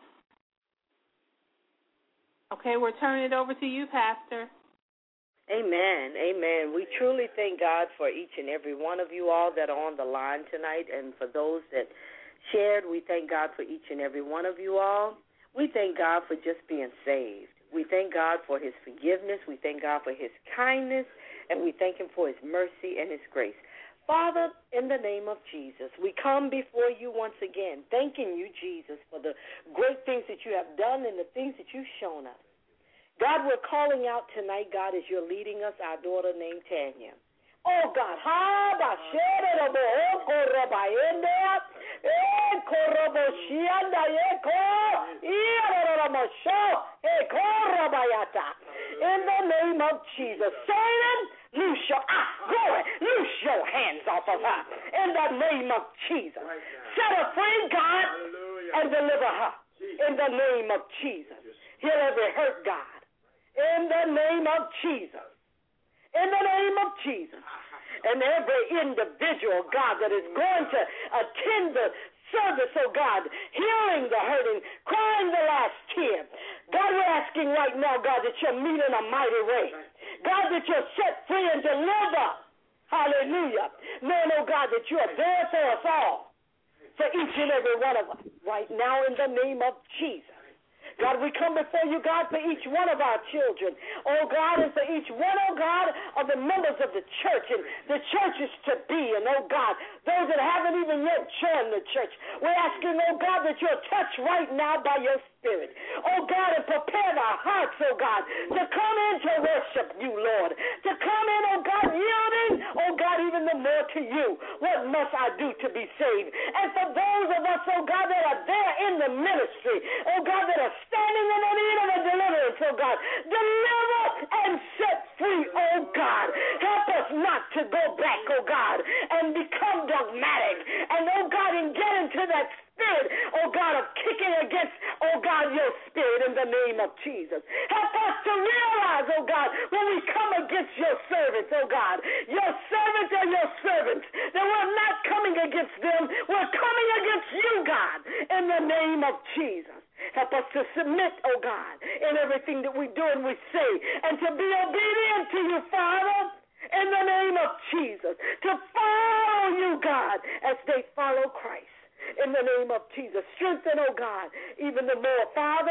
Okay, we're turning it over to you, Pastor. Amen. Amen. We truly thank God for each and every one of you all that are on the line tonight, and for those that shared. We thank God for each and every one of you all. We thank God for just being saved. We thank God for his forgiveness. We thank God for his kindness. And we thank him for his mercy and his grace. Father, in the name of Jesus, we come before you once again, thanking you, Jesus, for the great things that you have done and the things that you've shown us. God, we're calling out tonight, God, as you're leading us, our daughter named Tanya. Oh, God. In the name of Jesus. Satan, loose your hands off of her. In the name of Jesus. Set her free, God, and deliver her. In the name of Jesus. Heal every hurt, God. In the name of Jesus. In the name of Jesus. And every individual, God, that is going to attend the service, oh God, healing the hurting, crying the last tear. God, we're asking right now, God, that you'll meet in a mighty way. God, that you'll set free and deliver. Hallelujah. Knowing, oh God, that you are there for us all, for each and every one of us, right now in the name of Jesus. God, we come before you, God, for each one of our children. Oh, God, and for each one, oh, God, of the members of the church and the churches to be. And, oh, God, those that haven't even yet joined the church. We're asking, oh, God, that you'll touch right now by your Spirit. Oh, God, and prepare our hearts, oh, God, to come in to worship you, Lord. To come in, oh, God, yielding, oh, God, even the more to you. What must I do to be saved? And for those of us, oh, God, that are there in the ministry, oh, God, that are standing in the need of a deliverance, oh, God, deliver and set free, oh, God. Help us not to go back, oh, God, and become dogmatic. And, oh, God, and get into that spirit, oh God, of kicking against, oh God, your spirit in the name of Jesus. Help us to realize, oh God, when we come against your servants, oh God, your servants are your servants, that we're not coming against them, we're coming against you, God, in the name of Jesus. Help us to submit, oh God, in everything that we do and we say, and to be obedient to you, Father, in the name of Jesus, to follow you, God, as they follow Christ. In the name of Jesus. Strengthen, oh God, even the more. Father,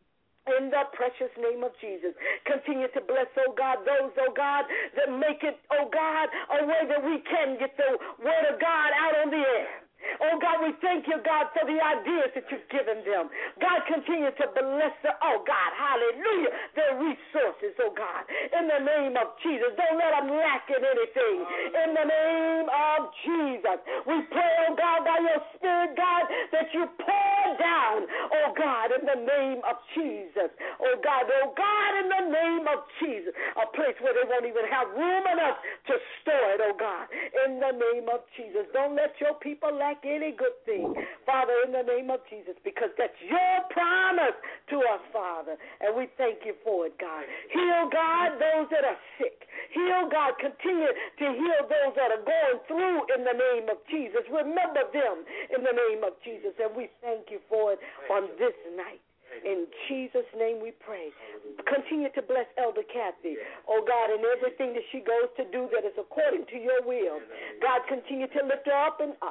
in the precious name of Jesus, continue to bless, oh God, those, oh God, that make it, oh God, a way that we can get the word of God out on the air. Oh, God, we thank you, God, for the ideas that you've given them. God, continue to bless them. Oh, God, hallelujah, their resources, oh, God, in the name of Jesus. Don't let them lack in anything. In the name of Jesus. We pray, oh, God, by your Spirit, God, that you pour down, oh, God, in the name of Jesus. Oh, God, in the name of Jesus. A place where they won't even have room enough to store it, oh, God, in the name of Jesus. Don't let your people lack any good thing, Father, in the name of Jesus, because that's your promise to us, Father, and we thank you for it, God. Heal, God, those that are sick. Heal, God, continue to heal those that are going through in the name of Jesus. Remember them in the name of Jesus, and we thank you for it on this night. In Jesus' name we pray. Continue to bless Elder Kathy, oh God, in everything that she goes to do that is according to your will. God, continue to lift her up and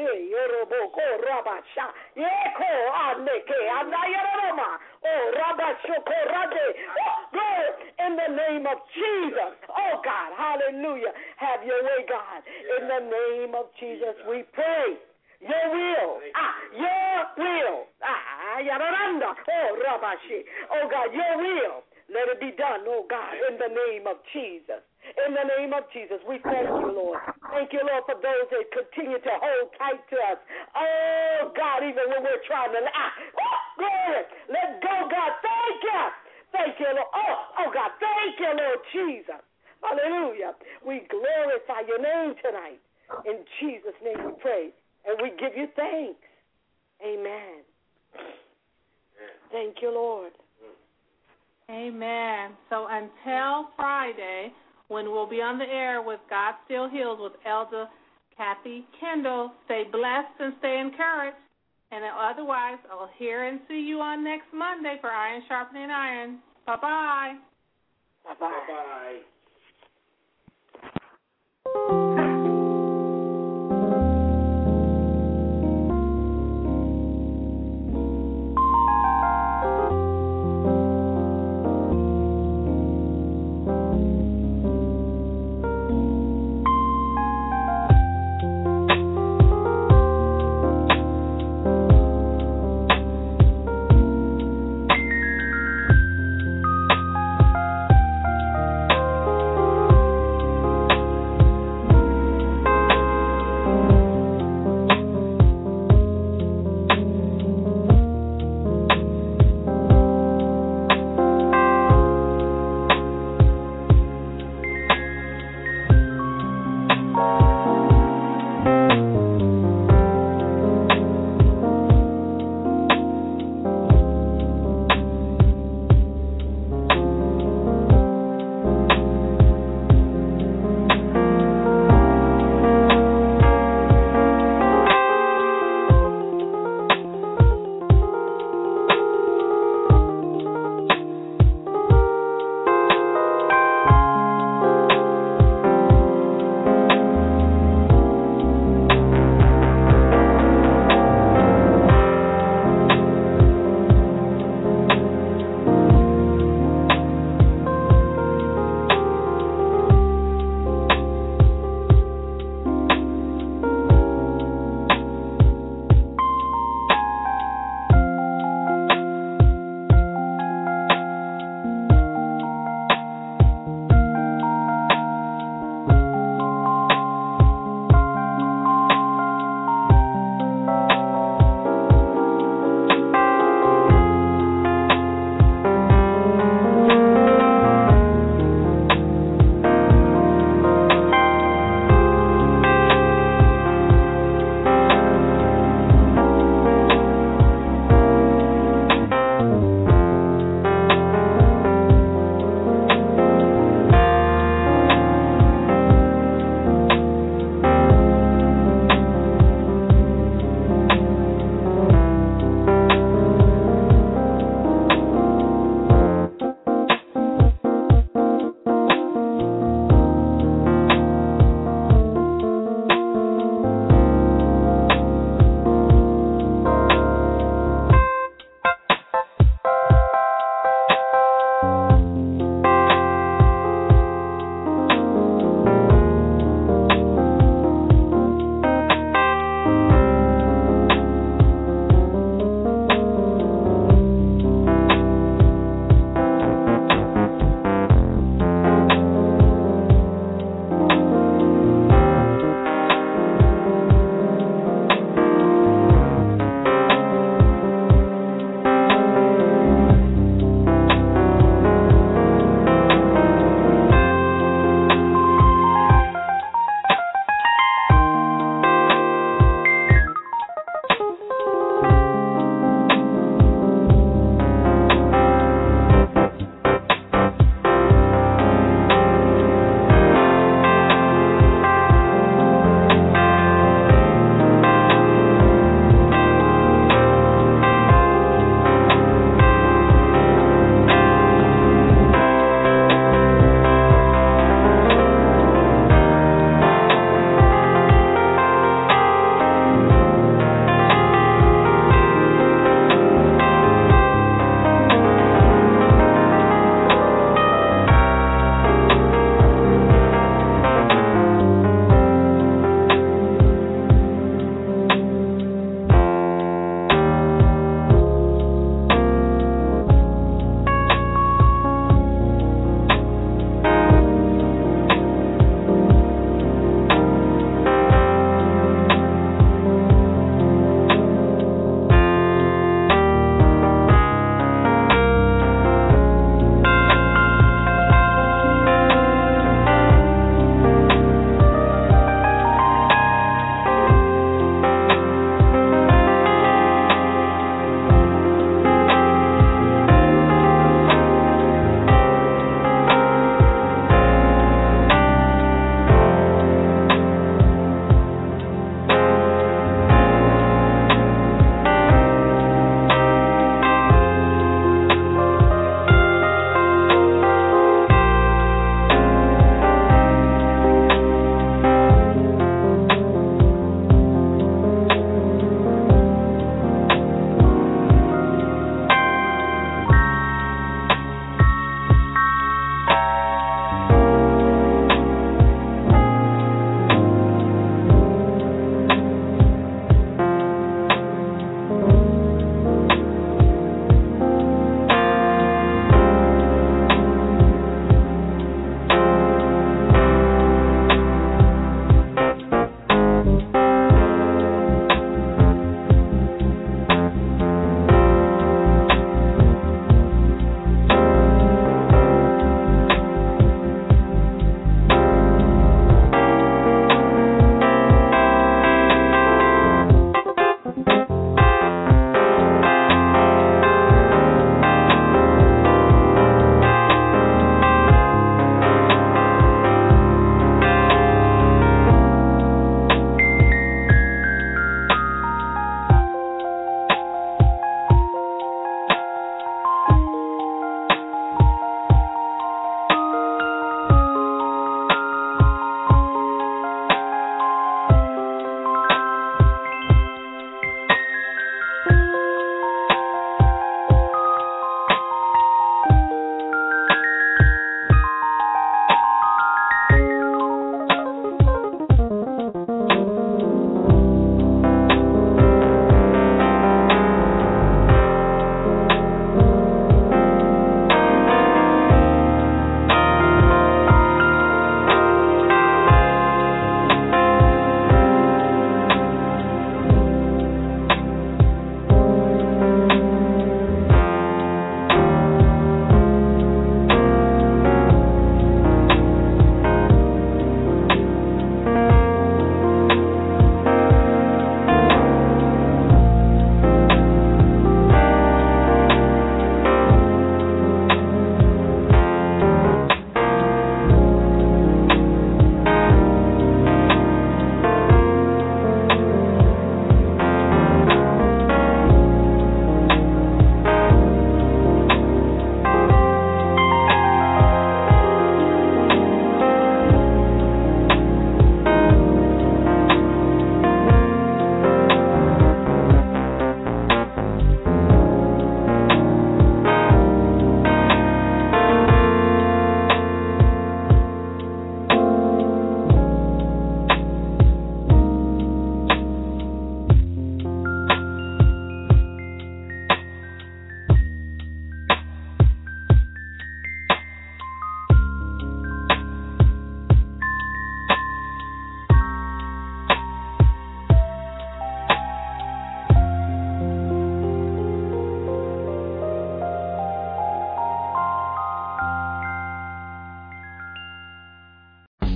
in the name of Jesus. Oh God, hallelujah. Have your way, God. In the name of Jesus we pray. Your will. Your will. Oh, God, your will. Let it be done, oh, God, in the name of Jesus. In the name of Jesus, we thank you, Lord. Thank you, Lord, for those that continue to hold tight to us. Oh, God, even when we're trying to... glory. Let go, God. Thank you. Thank you, Lord. Oh, God, thank you, Lord Jesus. Hallelujah. We glorify your name tonight. In Jesus' name we pray. And we give you thanks. Amen. Thank you, Lord. Amen. So until Friday, when we'll be on the air with God Still Heals with Elder Kathy Kendall, stay blessed and stay encouraged. And otherwise, I'll hear and see you on next Monday for Iron Sharpening Iron. Bye-bye. Bye-bye. Bye-bye.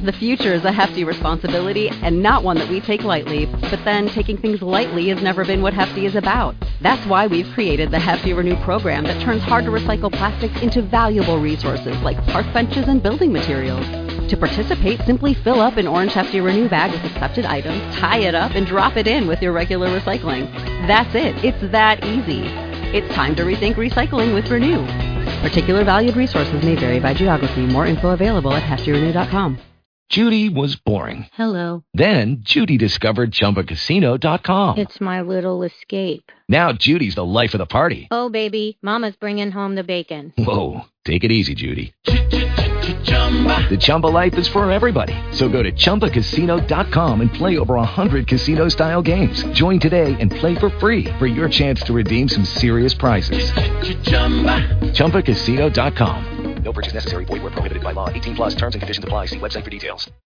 The future is a hefty responsibility and not one that we take lightly, but then taking things lightly has never been what Hefty is about. That's why we've created the Hefty Renew program that turns hard-to-recycle plastics into valuable resources like park benches and building materials. To participate, simply fill up an orange Hefty Renew bag with accepted items, tie it up, and drop it in with your regular recycling. That's it. It's that easy. It's time to rethink recycling with Renew. Particular valued resources may vary by geography. More info available at heftyrenew.com. Judy was boring. Hello. Then Judy discovered ChumbaCasino.com. It's my little escape. Now Judy's the life of the party. Oh, baby, mama's bringing home the bacon. Whoa, take it easy, Judy. The Chumba life is for everybody. So go to ChumbaCasino.com and play over 100 casino-style games. Join today and play for free for your chance to redeem some serious prizes. ChumbaCasino.com. No purchase necessary. Void where prohibited by law. 18 plus terms and conditions apply. See website for details.